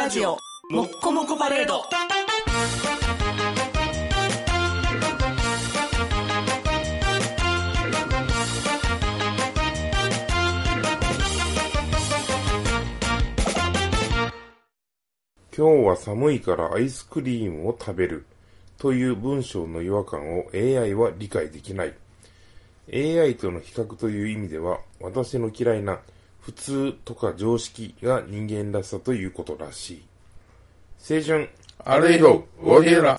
ラジオもっこもこパレード。 今日は寒いからアイスクリームを食べるという文章の違和感を AI は理解できない。 AI との比較という意味では、私の嫌いな普通とか常識が人間らしさということらしい。青春あれいろおげら。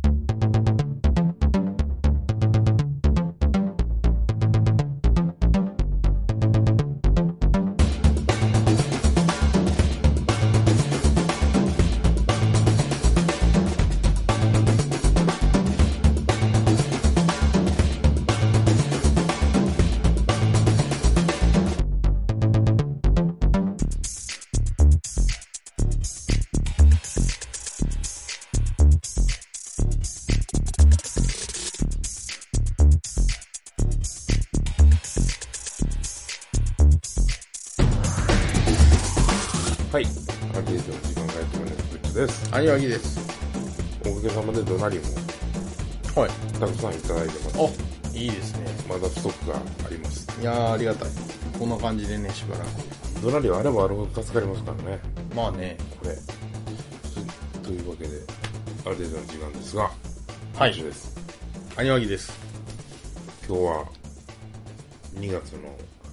はい、アンケートの時間がやってまいりました。グッチです。 アニワギです。 おかげさまでドナリもはい。 たくさんいただいてます。 あ、いいですね。 まだストックがあります。 いやー、ありがたい。こんな感じでね、しばらく。 ドナリはあればあるほど助かりますからね、 まあね。 これ。というわけで、アンケートの時間ですが、 はいグッチです。 アニワギです。 今日は2月の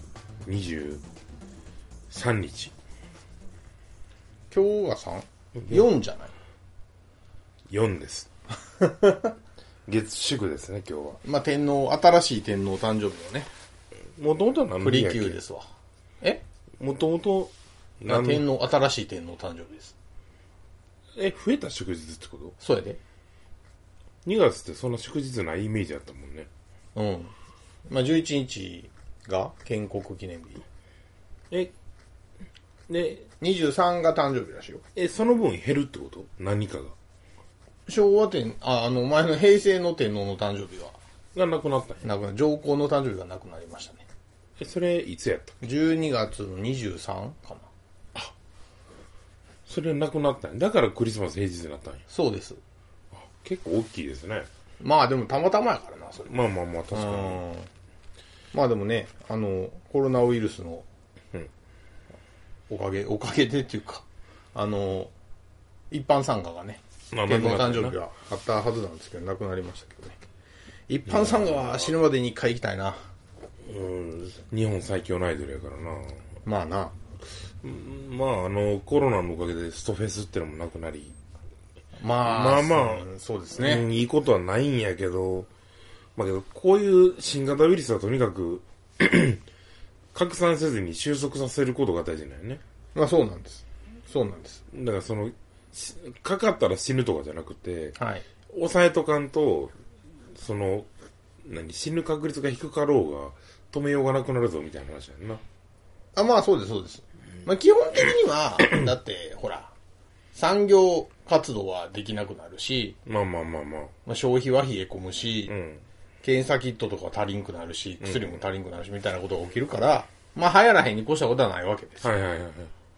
23日。 今日は 3?4 じゃない 4です。月祝ですね、今日は。 まあ、新しい天皇誕生日のね、 もともとは何プリ日やっけ？ キューですわ。えもともと新しい天皇誕生日です。 増えた祝日ってこと？ そうやで。 2月ってそんな祝日ないイメージあったもんね。 うん。まあ、11日が建国記念日。 で、 23が誕生日らしいよ。 その分減るってこと？何かが。 昭和前の平成の天皇の誕生日は、 がなくなったんや。 上皇の誕生日がなくなりましたね。 それいつやったっけ 12月の23かな。 それなくなったんや。だからクリスマス平日になったんや。 そうです。 結構大きいですね。 まあでもたまたまやからな、それ。 まあまあまあ、確かに。 まあでもね、コロナウイルスのおかげでっていうか、一般参加がね、 まあ天皇誕生日はあったはずなんですけど、なくなりましたけどね。一般参加は死ぬまでに一回行きたいな。 日本最強のアイドルやからな。 まあな。 まあコロナのおかげでストフェスってのもなくなり。 まあ、 そうですね。 いいことはないんやけど、まあけど、こういう新型ウイルスはとにかく、拡散せずに収束させることが大事なんよね。 まあそうなんです。そうなんです。 だからかかったら死ぬとかじゃなくて、 はい。 抑えとかんと、死ぬ確率が低かろうが、止めようがなくなるぞみたいな話やんな。 あ、まあそうです、そうです。まあ基本的には、だって、ほら、産業活動はできなくなるし、 まあ、 消費は冷え込むし、 うん。 検査キットとかは足りんくなるし、薬も足りんくなるし、みたいなことが起きるから、まあ流行らへんに越したことはないわけですよ。 はいはいはいはい。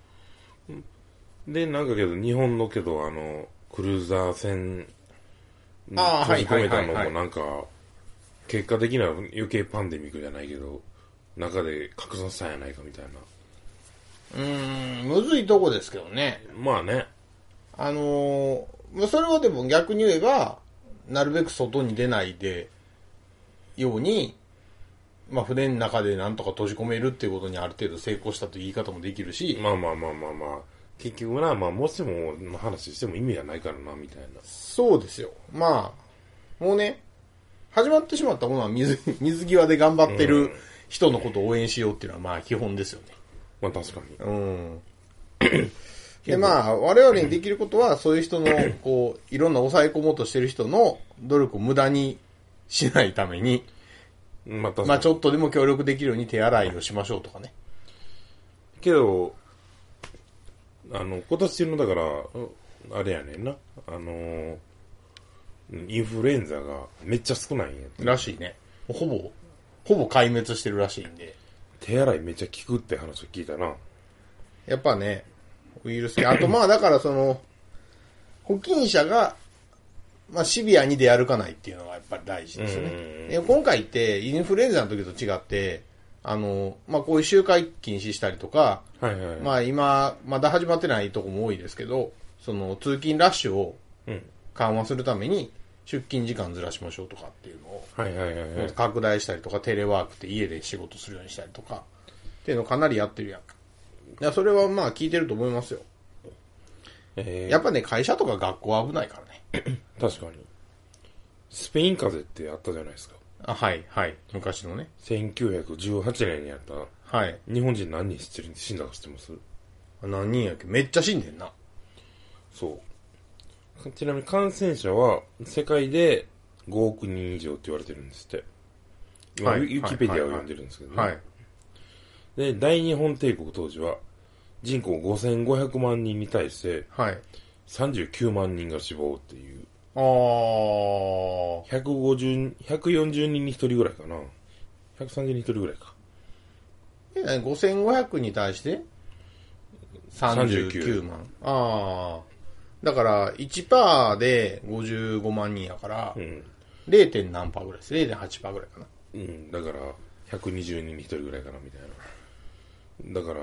で、なんかけど、日本のけど、クルーザー船に閉じ込めたのもなんか、結果的には余計パンデミックじゃないけど、中で拡散したんやないかみたいな。 むずいとこですけどね。 まあね。 それはでも逆に言えば、なるべく外に出ないで、ように、まあ船の中でなんとか閉じ込めるっていうことにある程度成功したという言い方もできるし、 まあ。結局な、まあもしもの話しても意味がないからな、みたいな。 そうですよ。まあ、もうね、始まってしまったものは水際で頑張ってる人のことを応援しようっていうのはまあ基本ですよね。 まあ確かに。 で、まあ、我々にできることは、そういう人の、こう、いろんな抑え込もうとしてる人の努力を無駄にしないために、 まあちょっとでも協力できるように手洗いをしましょうとかね。 けど、今年のだから、あれやねんな。インフルエンザがめっちゃ少ないんや。 らしいね。ほぼ壊滅してるらしいんで。 手洗いめっちゃ効くって話を聞いたな。 やっぱね、 ウイルス系。あとまあだからその、保菌者が、まあシビアに出歩かないっていうのがやっぱり大事ですよね。今回ってインフルエンザの時と違って、まあこういう集会禁止したりとか、 はいはい。 まあ今、まだ始まってないとこも多いですけど、その通勤ラッシュを緩和するために出勤時間ずらしましょうとかっていうのを、 はいはいはいはい。 拡大したりとか、テレワークって家で仕事するようにしたりとか、っていうのをかなりやってるやん。いや、それはまあ聞いてると思いますよ。やっぱね、会社とか学校は危ないからね。 確かに。スペイン風邪ってあったじゃないですか。 あ、はい、はい。昔のね。 1918年にやった。 はい。 日本人何人死んだか知ってます？ 何人やっけ？めっちゃ死んでんな。 そう。ちなみに感染者は世界で5億人以上って言われてるんですって。今、 はい、 ウィキペディアを読んでるんですけどね。 はい。 で、大日本帝国当時は人口5500万人に対してはい。 39万人が死亡っていう。140人に1人ぐらいかな。130人に1人ぐらいか。 5500に対して39万。ああ。だから、1% で55万人やから、0. 何パーぐらいです。0.8% ぐらいかな。 うん、だから、120人に1人ぐらいかな、みたいな。だから、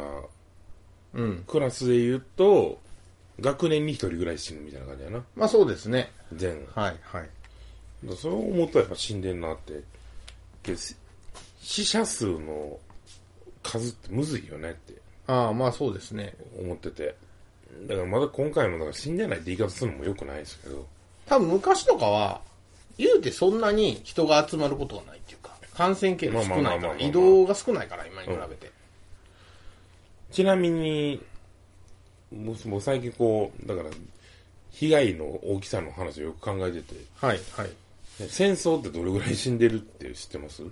クラスで言うと、学年に1人ぐらい死ぬみたいな感じやな。 まあそうですね。 全。 はい、はい。 それを思うとやっぱ死んでんなって。死者数の数ってむずいよねって。 ああ、まあそうですね。 思ってて。だからまだ今回もだから死んでないって言い方するのも良くないですけど。 多分昔とかは、言うてそんなに人が集まることがないっていうか、感染経路少ないから、移動が少ないから、今に比べて。 ちなみに、もう最近こう、だから、被害の大きさの話をよく考えてて。 はい、はい。 戦争ってどれぐらい死んでるって知ってます？ い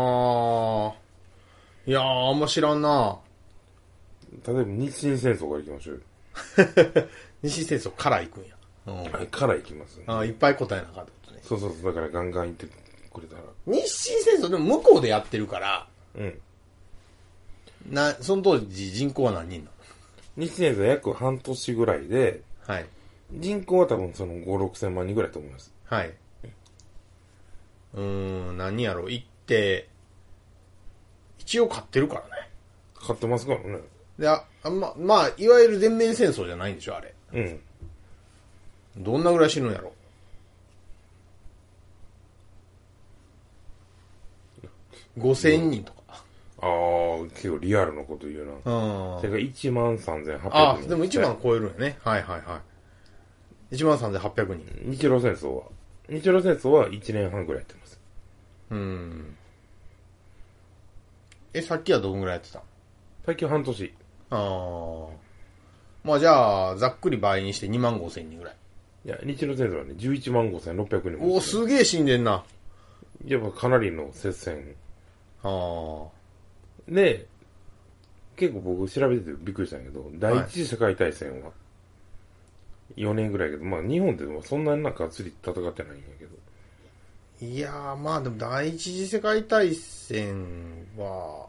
やー、あんま知らんな。 例えば日清戦争から行きましょうよ。 日清戦争から行くんや。 はい、から行きます、ね。 いっぱい答えなかったことね。 そう、だからガンガン言ってくれたら。 日清戦争でも向こうでやってるから、その当時人口は何人なの？ 日清戦争約半年ぐらいで、 はい。 人口は多分その5、6千万人ぐらいと思います。 はい。何やろ、行って、一応勝ってるからね。 勝ってますからね。 で、まあ、いわゆる全面戦争じゃないんでしょ、あれ。どんなぐらい死ぬんやろ。5000人とか。 結構リアルなこと言うな。それが13,800人。 でも1万超えるんやね。はいはいはい。13,800人。 日露戦争は1年半ぐらいやってます。 さっきはどんぐらいやってたの？ さっきは半年。 まあじゃあ、ざっくり倍にして25,000人ぐらい。 いや、日露戦争はね、115,600人も。 すげえ死んでんな。 やっぱかなりの接戦。で、結構僕調べててびっくりしたんやけど、第一次世界大戦は4年ぐらいやけど、まあ日本でもそんなになんか釣り戦ってないんやけど。 いやー、まあでも第一次世界大戦は、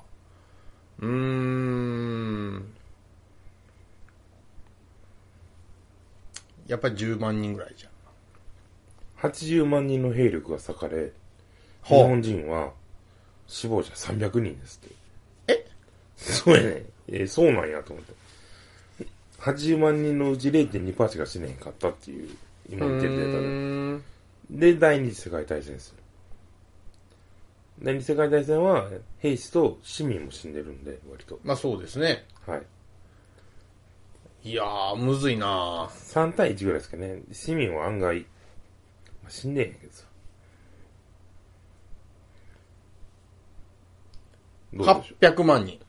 やっぱり10万人ぐらいじゃん。 80万人の兵力が割かれ、日本人は死亡者300人ですって。そうやね。そうなんやと思って。80万人のうち 0.2% しか死ねへんかったっていう、今見てるデータで。で、第二次世界大戦ですよ。第二次世界大戦は兵士と市民も死んでるんで、割と。 まあそうですね。 はい。 いやー、むずいな 3対1ぐらいですかね。市民は案外、まあ、死んでへんけどさ。 どうでしょう。800万人。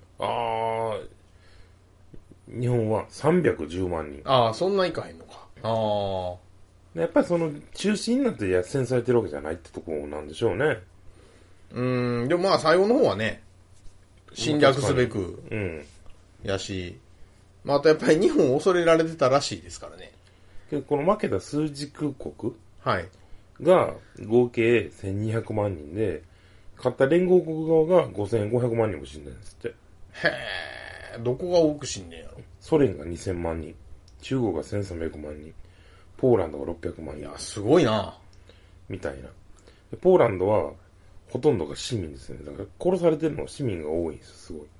日本は310万人。 そんないかへんのか。 やっぱりその中心になって戦争されてるわけじゃないってところなんでしょうね。 でもまあ最後の方はね、侵略すべく、やし、まああとやっぱり日本を恐れられてたらしいですからね。 けどこの負けた枢軸国はいが合計1200万人で、勝った連合国側が5500万人も死んでるんですって。 へどこが多く死んでんやろ。 ソ連が2000万人、中国が1300万人、ポーランドが600万人。 いや、すごいな。 みたいな。ポーランドは、ほとんどが市民ですね。だから殺されてるのは市民が多いんですよ、すごい。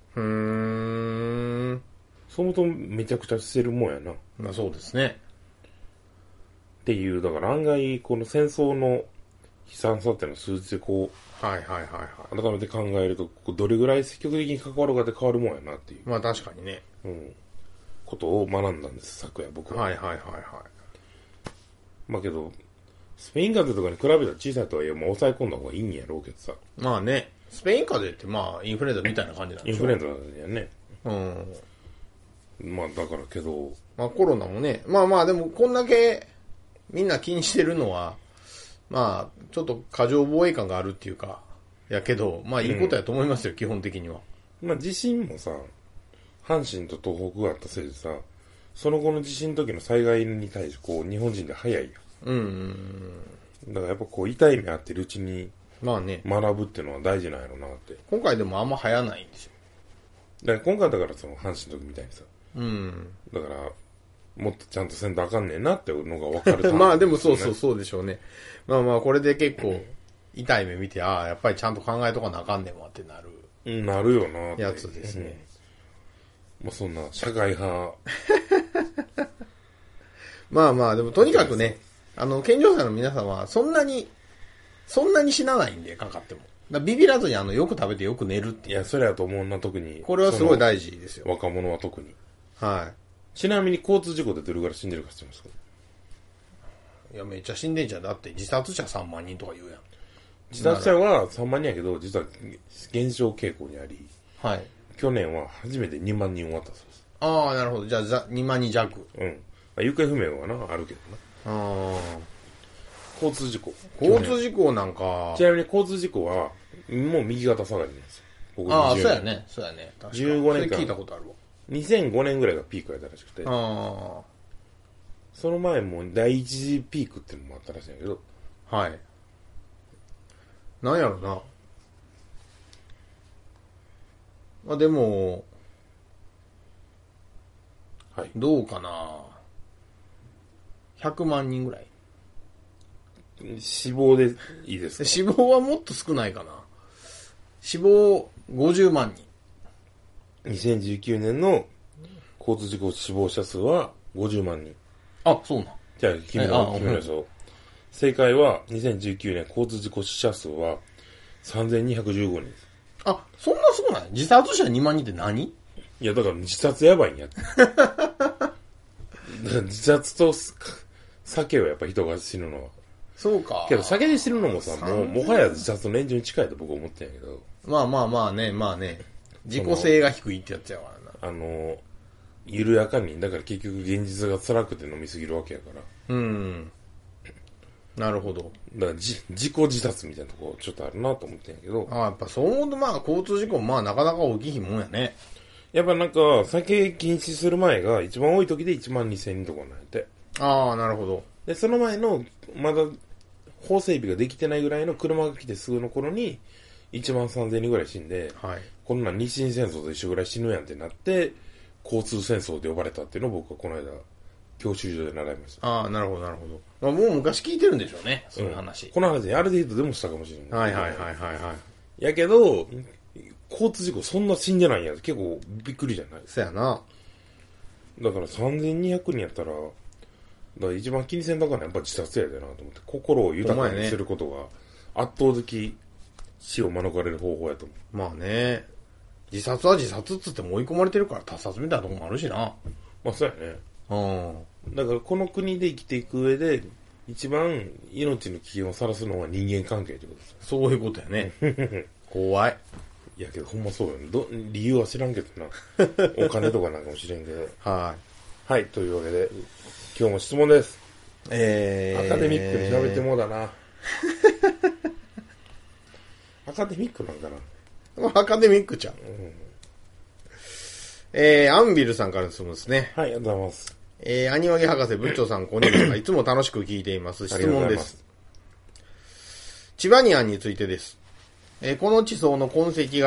そもそもめちゃくちゃしてるもんやな。 まあそうですね。 っていう、だから案外、この戦争の悲惨さっていうのを数字でこう、 はいはいはいはい。 改めて考えると、どれぐらい積極的に関わるかで変わるもんやなっていう。 まあ確かにね。 ことを学んだんです、昨夜僕は。 はいはいはいはい。 まあけど、スペイン風邪とかに比べたら小さいとはいえ、もう抑え込んだ方がいいんやろうけどさ。 まあね、スペイン風邪ってまあインフルエンザみたいな感じなんでしょ。 インフルエンザなんやね。まあだからけど。 まあコロナもね、まあまあでもこんだけみんな気にしてるのは、まあちょっと過剰防衛感があるっていうか、やけど、まあいいことやと思いますよ、基本的には。 まあ地震もさ、阪神と東北があったせいでさ、その後の地震の時の災害に対してこう日本人で早いやん。だからやっぱこう痛い目あってるうちにまあね、 学ぶっていうのは大事なんやろうなって。 今回でもあんま流行らないんですよ。 だから今回だからその阪神の時みたいにさ、だからもっとちゃんとせんとあかんねんなっていうのが分かる、 まあでもそうでしょうね。まあまあこれで結構痛い目見て、ああやっぱりちゃんと考えとかなあかんねんわってなる。 なるよなってやつですね。 まあそんな社会派。 まあまあでもとにかくね、健常者の皆さんはそんなに死なないんで、かかっても。ビビらずによく食べてよく寝るっていう。 いや、それやと思うな、特に。 これはすごい大事ですよ。 若者は特に。 はちなみに交通事故でどれぐらい死んでるか知ってますか？ いや、めっちゃ死んでんじゃん。だって自殺者3万人とか言うやん。 自殺者は3万人やけど、実は減少傾向にあり、 はい。 去年は初めて2万人終わったそうです。 ああ、なるほど。じゃあ、2万人弱。 行方不明はな、あるけどな。交通事故。 交通事故なんか。 ちなみに交通事故は、もう右肩下がりなんですよ。 ああ、そうやね。そうやね。確かに。 15年間。 聞いたことあるわ。 2005年ぐらいがピークやったらしくて。その前も第一次ピークっていうのもあったらしいんやけど。 はい。なんやろな。まあでも、 はい。 どうかな。100万人ぐらい。 死亡でいいですか？ 死亡はもっと少ないかな。死亡50万人。 2019年の交通事故死亡者数は50万人。 あ、そうなん。 じゃあ、君の予想。正解は、2019年交通事故死者数は3215人です。 あ、そんな少ない？自殺者2万人って何？ いや、だから自殺やばいんやって。だから自殺と酒はやっぱ人が死ぬのは。 そうか。 けど酒で死ぬのもさ、もはや自殺の連中に近いと僕は思ってんやけど。 まあね。自己性が低いってやつやからな。 緩やかに、だから結局現実が辛くて飲みすぎるわけやから。 なるほど。 だから自己自殺みたいなとこちょっとあるなと思ってんやけど。 やっぱそう思うと交通事故もなかなか大きいもんやね。 やっぱなんか、酒禁止する前が一番多い時で1万2000人とかなんやて。 なるほど。 で、その前の、まだ、法整備ができてないぐらいの車が来てすぐの頃に、1万3000人ぐらい死んで、こんなん日清戦争と一緒ぐらい死ぬやんってなって、交通戦争で呼ばれたっていうのを僕はこの間、教習所で習いました。 なるほど。もう昔聞いてるんでしょうね、そういう話。 この話、ある程度でもしたかもしれない。 はい。 やけど、交通事故そんな死んでないんや。結構びっくりじゃない？ そうやな。 だから3200人やったら、だから一番気にせんだからやっぱ自殺やでなと思って、心を豊かにすることが圧倒的死を免れる方法やと思う。 まあね。自殺は自殺っつっても追い込まれてるから他殺みたいなとこもあるしな。 まあそうやね。だからこの国で生きていく上で、一番命の危険をさらすのは人間関係ってことですよ。 そういうことやね。怖い。 いやけどほんまそうよね。理由は知らんけどな。お金とかなんかもしれんけど。はい、というわけで、今日も質問です。アカデミックに喋ってもうだな。アカデミックなんかな。 アカデミックちゃん。アンビルさんからの質問ですね。 はい、ありがとうございます。 アニワギ博士、部長さん、こんにちは。いつも楽しく聞いています。質問です。チバニアンについてです。この地層の痕跡が、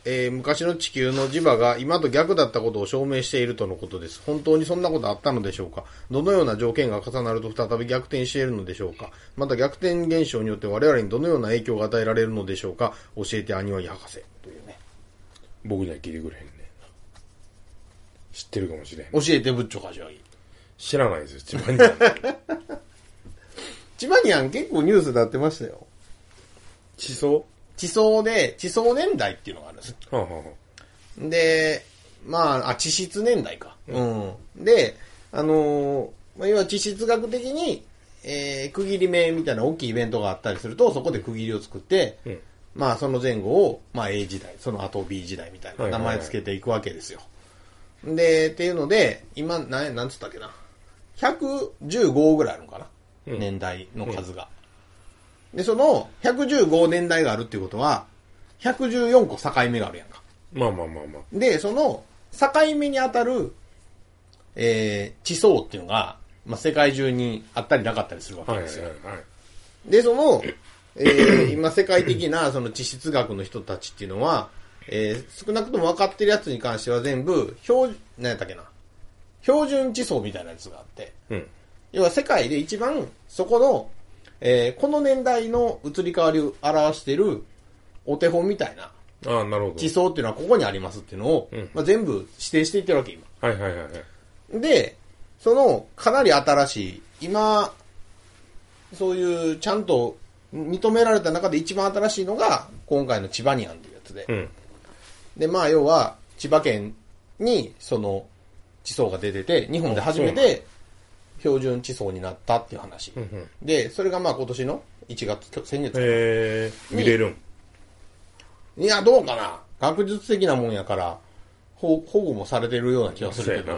昔の地球の磁場が今と逆だったことを証明しているとのことです。本当にそんなことあったのでしょうか。どのような条件が重なると再び逆転しているのでしょうか。また逆転現象によって我々にどのような影響が与えられるのでしょうか。教えて兄はい博士。というね。 僕には聞いてくれへんね。知ってるかもしれん。 教えて、ブッチョ柏木。 知らないですよ、千葉には。 千葉には結構ニュースになってましたよ。 地層地層年代っていうのがあるんです。 はあ、はあ、 で、まあ、地質年代か。うん。で、要は地質学的に、区切り目みたいな大きいイベントがあったりすると、そこで区切りを作って、まあ、その前後を、まあ、A 時代、その後 B 時代みたいな名前つけていくわけですよ。で、っていうので、今、なんつったっけな。115ぐらいあるのかな。年代の数が。で、その115年代があるっていうことは、114個境目があるやんか。 まあ。 で、その境目にあたる、地層っていうのが、まあ、世界中にあったりなかったりするわけですよ。で、その、今世界的なその地質学の人たちっていうのは、少なくとも分かってるやつに関しては全部、何やったっけな。標準地層みたいなやつがあって、要は世界で一番そこの、この年代の移り変わりを表しているお手本みたいな地層っていうのはここにありますっていうのを、まあ、全部指定していってるわけ、今。で、そのかなり新しい、今、そういうちゃんと認められた中で一番新しいのが今回の千葉ニアンっていうやつで。で、まあ要は千葉県にその地層が出てて、日本で初めて標準地層になったっていう話。で、それがまあ今年の1月、先月。 見れるん？ いや、どうかな。学術的なもんやから、保護もされてるような気がするけど。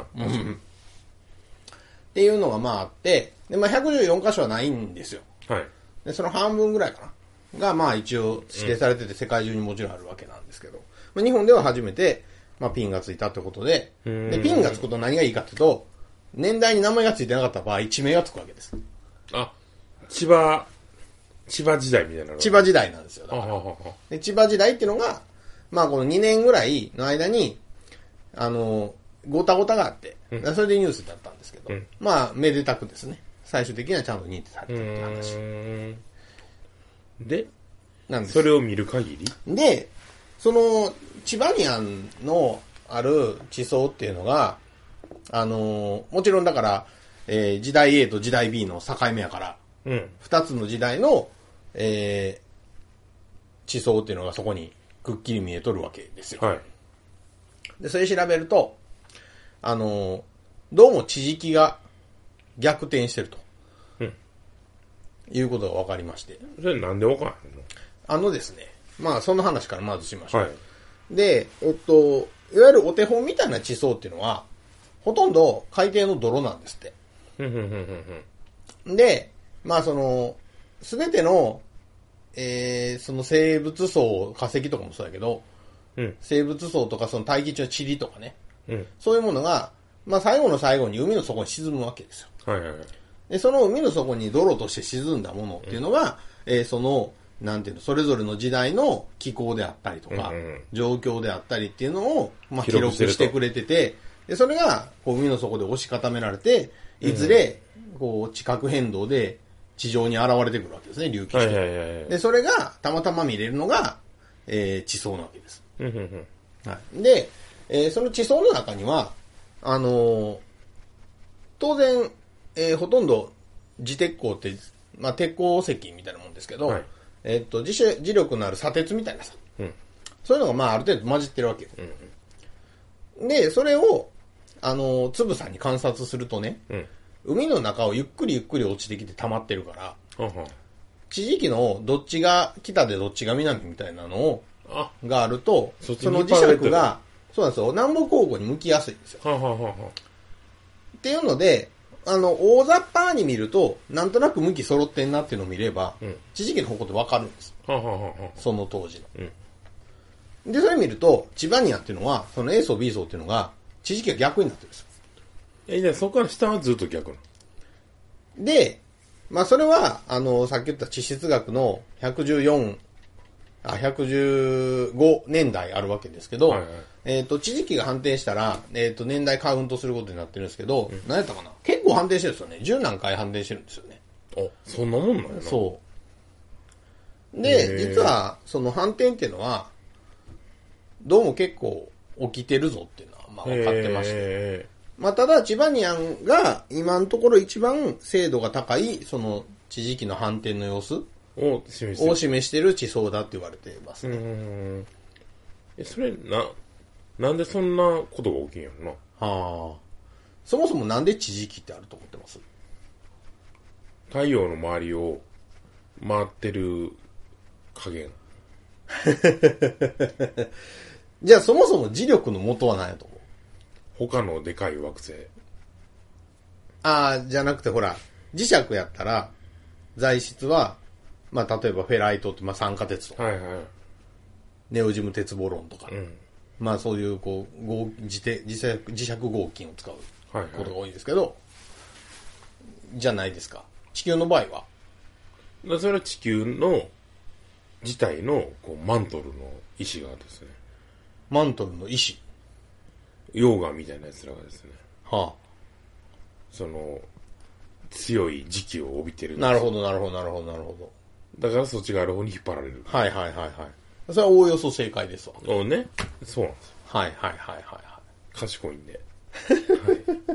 っていうのがまああって、で、まあ114箇所はないんですよ。で、その半分ぐらいかな。がまあ一応指定されてて世界中にもちろんあるわけなんですけど、まあ、日本では初めて、まあピンがついたってことで、で、ピンがつくと何がいいかっていうと、年代に名前がついてなかった場合、地名がつくわけです。 あ、千葉時代みたいな。 千葉時代なんですよ。で千葉時代っていうのが、まあこの2年ぐらいの間に、ごたごたがあって、それでニュースだったんですけど、まあ、めでたくですね、最終的にはちゃんと認定されたっていう話。 で、 なんです。 それを見る限りで、その、千葉にのある地層っていうのが、もちろんだから、時代 A と時代 B の境目やから、二つの時代の、地層っていうのがそこにくっきり見えとるわけですよ。で、それ調べると、どうも地磁気が逆転してると。いうことが分かりまして。 それなんで分からへんの？ ですね、まあその話からまずしましょう。で、いわゆるお手本みたいな地層っていうのは、ほとんど海底の泥なんですって。で、まあその、すべての、その生物層、化石とかもそうだけど、生物層とかその大気中の塵とかね、そういうものが、まあ最後の最後に海の底に沈むわけですよ。で、その海の底に泥として沈んだものっていうのが、その、なんていうの、それぞれの時代の気候であったりとか、状況であったりっていうのを、まあ記録してくれてて、で、それが、こう海の底で押し固められて、いずれ、こう地殻変動で地上に現れてくるわけですね、隆起して。で、それがたまたま見れるのが、地層なわけです。で、その地層の中には、当然、ほとんど磁鉄鉱って、まあ、鉄鉱石みたいなもんですけど、磁力のある砂鉄みたいなさ、そういうのがまあある程度混じってるわけよ。で、それを、つぶさに観察するとね、海の中をゆっくりゆっくり落ちてきて溜まってるから、地磁気のどっちが北でどっちが南みたいなのを、があると、その磁石が、そうなんですよ、南北交互に向きやすいんですよ。っていうので、大雑把に見ると、なんとなく向き揃ってんなっていうのを見れば、地磁気の方向ってわかるんです。その当時の。で、それ見ると、千葉ニアっていうのは、その A 層 B 層っていうのが、地磁気が逆になってるんですよ。 じゃあそこから下はずっと逆なの？ で、まあそれは、さっき言った地質学の114 115年代あるわけですけど、 はいはい、 地磁気が反転したら、年代カウントすることになってるんですけど、何やったかな、結構反転してるんですよね。10何回反転してるんですよね。 あ、そんなもんなんやな。 そう。で、実は、その反転っていうのは、どうも結構起きてるぞっていうのは、まあ分かってまして。まあ、ただ、チバニアンが今のところ一番精度が高い、その、地磁気の反転の様子を示している地層だって言われていますね。 それ、なんでそんなことが起きんやろな。 はあ。そもそもなんで地磁気ってあると思ってます？ 太陽の周りを回ってる加減。 じゃあそもそも磁力の元は何やと思う？ 他のでかい惑星。 じゃなくてほら、磁石やったら、材質は、まあ例えばフェライトって、まあ酸化鉄とか、 はいはい、 ネオジム鉄ボロンとか、 うん、 まあそういうこう磁石合金を使うことが多いんですけど、じゃないですか。地球の場合はそれは地球の自体のこうマントルの石がですね。 マントルの石。 溶岩みたいなやつらがですね。 はあ。 その強い磁気を帯びてるんです。 なるほどなるほどなるほどなるほど。だからそっちがある方に引っ張られる。 はいはいはいはい。それはおおよそ正解ですわ。 そうね。そうなんですよ。 はいはいはいはいはい。 賢いんで。 はい、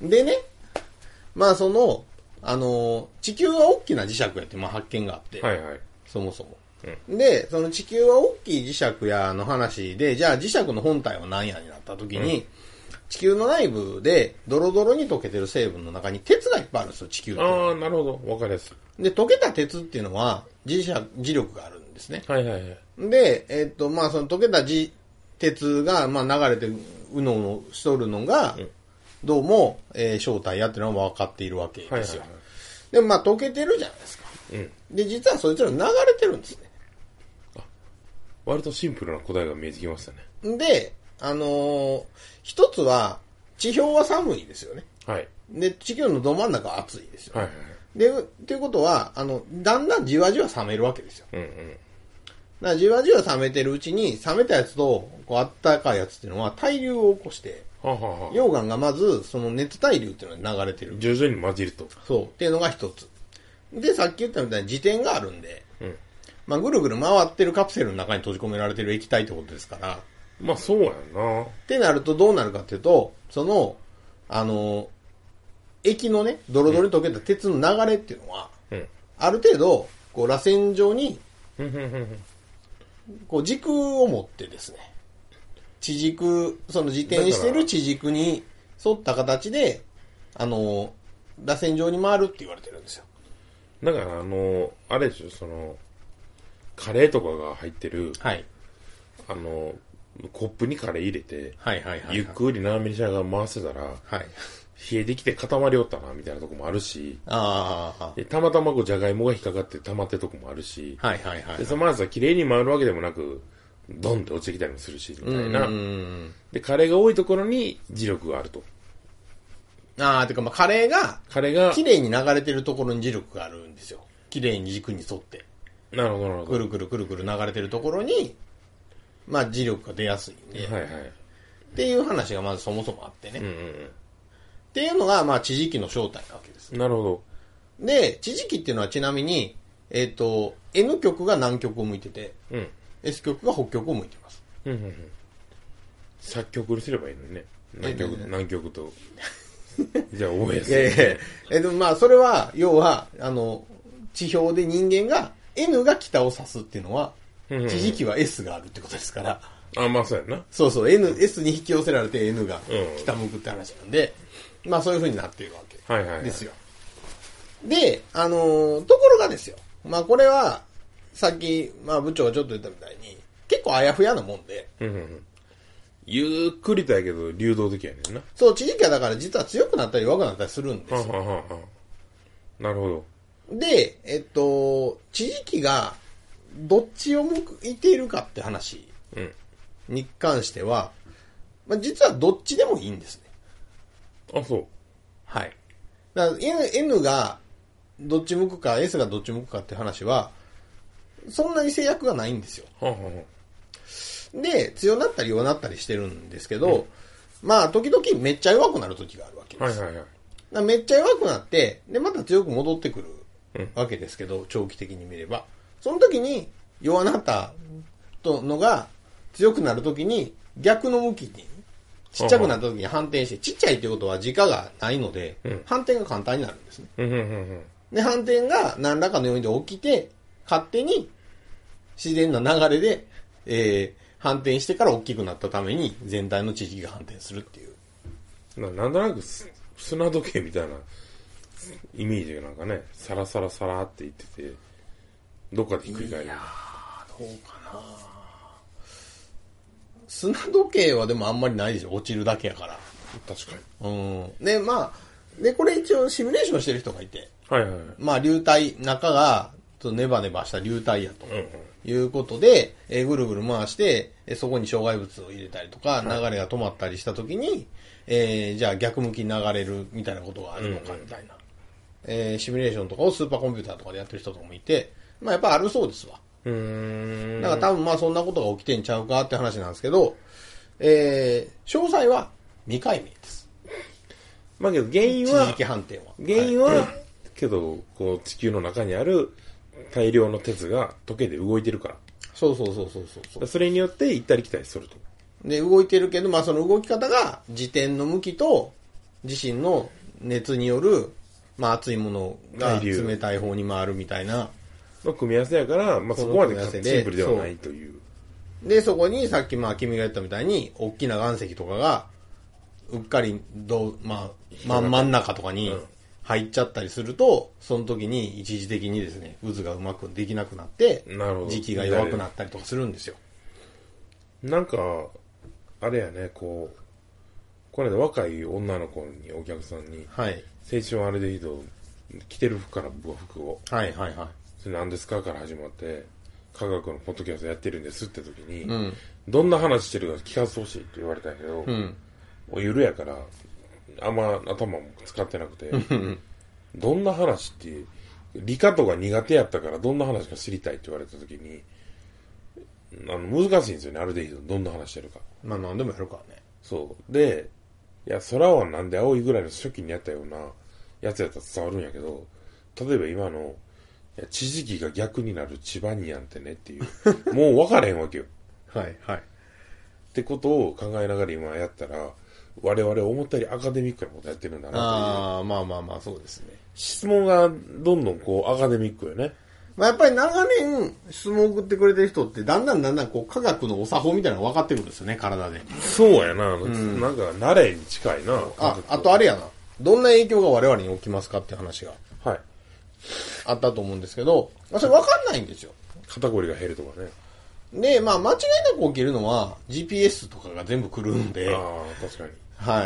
でね、まあその、地球は大きな磁石やって、まあ発見があって。 はいはい。 そもそも。うん、で、その地球は大きい磁石やの話で、じゃあ磁石の本体は何やになった時に、地球の内部でドロドロに溶けてる成分の中に鉄がいっぱいあるんですよ、地球って。 ああ、なるほど。わかりやすい。で、溶けた鉄っていうのは磁力があるんですね。 はいはいはい。 で、まあその溶けた鉄が、まあ流れてうのうのしとるのが、どうも、正体やっていうのは分かっているわけですよ。はいはいはい、で、まあ溶けてるじゃないですか。うん、で、実はそいつら流れてるんですね。 割とシンプルな答えが見えてきましたね。 で、一つは、地表は寒いですよね。 はい。 で、地球のど真ん中は暑いですよ。 はいはい。 で、っていうことは、だんだんじわじわ冷めるわけですよ。 うんうん。 だからじわじわ冷めてるうちに、冷めたやつと、こう、あったかいやつっていうのは、対流を起こして、溶岩がまず、その熱対流っていうのが流れてる。 徐々に混じると。 そう。っていうのが一つ。で、さっき言ったみたいに自転があるんで、まあ、ぐるぐる回ってるカプセルの中に閉じ込められてる液体ってことですから。 まあ、そうやな。 ってなるとどうなるかっていうと、その、液のね、ドロドロに溶けた鉄の流れっていうのは、ある程度、こう、螺旋状に、こう、軸を持ってですね、地軸、その自転してる地軸に沿った形で、螺旋状に回るって言われてるんですよ。 だから、あれでしょ、その、カレーとかが入ってる、 はい。 コップにカレー入れて、 はいはいはいはい、 ゆっくり斜めにしながら回せたら、 はい。 冷えてきて固まりおったな、みたいなとこもあるし、でたまたまこう、じゃがいもが引っかかって溜まってるとこもあるし、 はいはいはい、はい。 で、そのまずは綺麗に回るわけでもなく、ドンって落ちてきたりもするし、みたいな。で、カレーが多いところに磁力があると。 てかまあカレーが、綺麗に流れてるところに磁力があるんですよ。綺麗に軸に沿って。 なるほどなるほど。 くるくるくるくる流れてるところに、まあ磁力が出やすいんで。 はいはい。 っていう話がまずそもそもあってね。っていうのが、まあ地磁気の正体なわけです。 なるほど。 で、地磁気っていうのはちなみに、N 極が南極を向いてて、S 極が北極を向いてます。 作曲にすればいいのにね。南極と。じゃあ覚えやすい。 でもまあそれは、要は、地表で人間が N が北を指すっていうのは、地磁気は S があるってことですから。 まあそうやな。 そうそう、S に引き寄せられて N が北向くって話なんで、まあそういう風になっているわけですよ。で、ところがですよ。まあこれは、さっき、まあ部長がちょっと言ったみたいに、結構あやふやなもんで、 ゆっくりとやけど流動的やねんな。 そう、地磁気はだから実は強くなったり弱くなったりするんですよ。 なるほど。 で、地磁気がどっちを向いているかって話に関しては、まあ、実はどっちでもいいんですね。 そう。 はい。だから N がどっち向くか、S がどっち向くかって話は、 そんなに制約がないんですよ。 はあはで、強なったり弱なったりしてるんですけど、まあ、時々めっちゃ弱くなる時があるわけです。 はいはいはい。 だからめっちゃ弱くなって、で、また強く戻ってくるわけですけど、長期的に見れば。その時に弱なったのが強くなる時に逆の向きに、ちっちゃくなった時に反転して、ちっちゃいってことは時価がないので、反転が簡単になるんですね。で、反転が何らかの要因で起きて、勝手に自然な流れで、反転してから大きくなったために全体の地域が反転するっていう。 なんとなく砂時計みたいなイメージがなんかね、サラサラサラって言ってて、どっかでひっくり返る。 いやー、どうかな。砂時計はでもあんまりないでしょ。落ちるだけやから。 確かに。で、まあ、で、これ一応シミュレーションしてる人がいて。 はいはいはい。 まあ、流体、中が、ちょっとネバネバした流体やと。いうことで、ぐるぐる回して、そこに障害物を入れたりとか、流れが止まったりしたときに、じゃあ逆向きに流れるみたいなことがあるのかみたいな、シミュレーションとかをスーパーコンピューターとかでやってる人とかもいて、まあやっぱあるそうですわ。だから多分まあそんなことが起きてんちゃうかって話なんですけど、詳細は未解明です。 まあけど原因は、 地域判定は。 原因は、けど、こう地球の中にある大量の鉄が溶けて動いてるから。 そう。 それによって行ったり来たりすると。 で、動いてるけど、まあその動き方が自転の向きと自身の熱による、まあ熱いものが冷たい方に回るみたいな。 の組み合わせやから、まあそこまでシンプルではないという。 で、そこにさっきまあ君が言ったみたいに、大きな岩石とかが、うっかりまあ、真ん中とかに入っちゃったりすると、その時に一時的にですね、渦がうまくできなくなって、時期が弱くなったりとかするんですよ。 なんか、あれやね、この間若い女の子に、お客さんに、 はい。 青春あれでいいと、着てる服から僕は服を。 はい。 それ何ですかから始まって、科学のポッドキャストやってるんですって時に、どんな話してるか聞かせてほしいって言われたんやけど、もうゆるやから、あんま頭も使ってなくて、どんな話って、理科とか苦手やったからどんな話か知りたいって言われた時に、難しいんですよね、あれでいいと。どんな話してるか。 まあ何でもやるからね。 そう。で、いや、空はなんで青いぐらいの初期にやったようなやつやったら伝わるんやけど、例えば今の、地磁気が逆になる千葉にやんってねっていう、もう分からへんわけよ。 はい。 ってことを考えながら今やったら、我々思ったよりアカデミックなことやってるんだなという。 ああ、まあ、そうですね。 質問がどんどんこうアカデミックよね。 まあやっぱり長年質問を送ってくれてる人ってだんだんこう科学のお作法みたいなのが分かってくるんですよね、体で。 そうやな。なんか慣れに近いな。 あとあれやな。どんな影響が我々に起きますかっていう話が。 はい。 あったと思うんですけど、それ分かんないんですよ。 肩こりが減るとかね。 で、まあ間違いなく起きるのは GPS とかが全部来るんで。 ああ、確かに。 はい。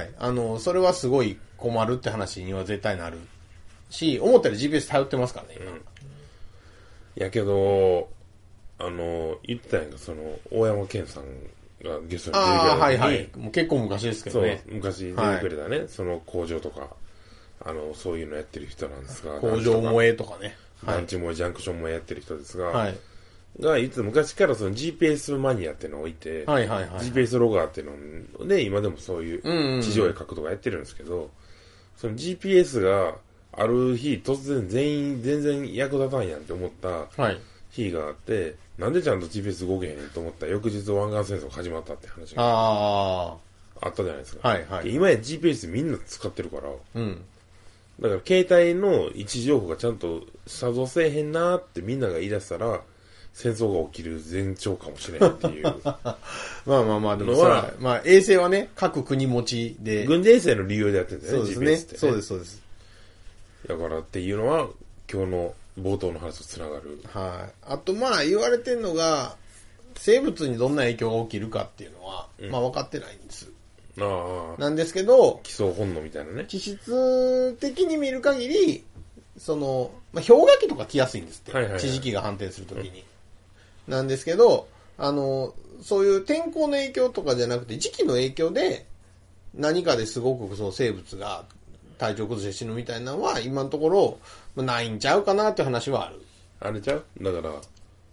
それはすごい困るって話には絶対なるし、思ったより GPS 頼ってますからね、今。 やけど、言ってたやんか、大山健さんがゲストに出てくれた時に。 はい。もう結構昔ですけどね。 そう、昔出てくれたね、その工場とか、そういうのやってる人なんですが。 工場萌えとかね。 団地萌え、ジャンクション萌えやってる人ですが、が、いつ昔からその GPS マニアっていうのを置いて、GPS ロガーっていうので、今でもそういう地上絵描くとかやってるんですけど、その GPS がある日突然全然役立たんやんって思った日があって、なんでちゃんと GPS 動けへんねんと思ったら翌日湾岸戦争始まったって話があったじゃないですか。今や GPS みんな使ってるから、だから携帯の位置情報がちゃんと作動せえへんなーってみんなが言い出したら、戦争が起きる前兆かもしれないっていう。 まあ、でもまあ衛星はね、各国持ちで。 軍事衛星の利用でやってるんだよね、 そうですね。そうです。 だからっていうのは、今日の冒頭の話とつながる。 はい。あとまあ言われてるのが、生物にどんな影響が起きるかっていうのは、まあ分かってないんです。なんですけど、 基礎本能みたいなね。 地質的に見る限り、まあ、氷河期とか来やすいんですって。地磁気が反転するときに。なんですけど、そういう天候の影響とかじゃなくて、時期の影響で、何かですごくその生物が体調崩して死ぬみたいなのは、今のところ、ないんちゃうかなっていう話はある。 あれちゃうだから、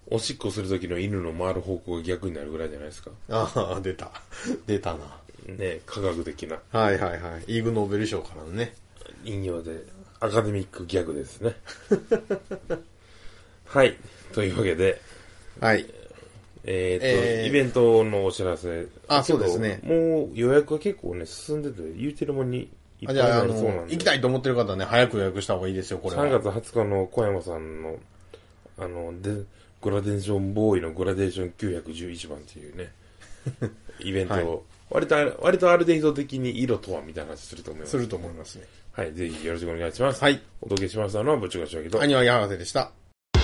おしっこするときの犬の回る方向が逆になるぐらいじゃないですか。 ああ、出たな。 ね、科学的な。 はいはいはい。イグ・ノーベル賞からのね。 引用で、アカデミックギャグですね。はい。というわけで、 はい。 イベントのお知らせ。 そうですね。 もう予約は結構ね、進んでて、言うてるもんにいっぱいじゃあ、 そうなんで。 行きたいと思ってる方はね、早く予約した方がいいですよ、これは。 3月20日の小山さんの、グラデーションボーイのグラデーション911番っていうね、イベントを、割とある程度的に色とはみたいな話すると思います。 すると思いますね。 はい、ぜひよろしくお願いします。 はい。 お届けしましたのは、ぶちかしわけと。 アニワギ博士でした。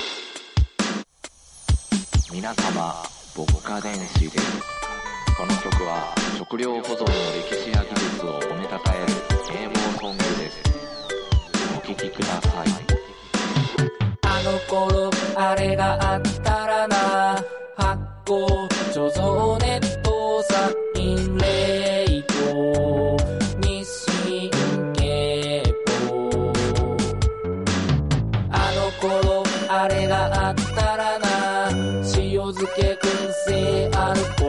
皆様、牧歌電子です。この曲は食料保存の歴史や技術を褒めたたえる啓蒙ソングです。お聴きください。あの頃あれがあったらな、発酵貯蔵ネット殺菌冷凍日清経法、あの頃あれがあったらな、塩漬け燻製アルコ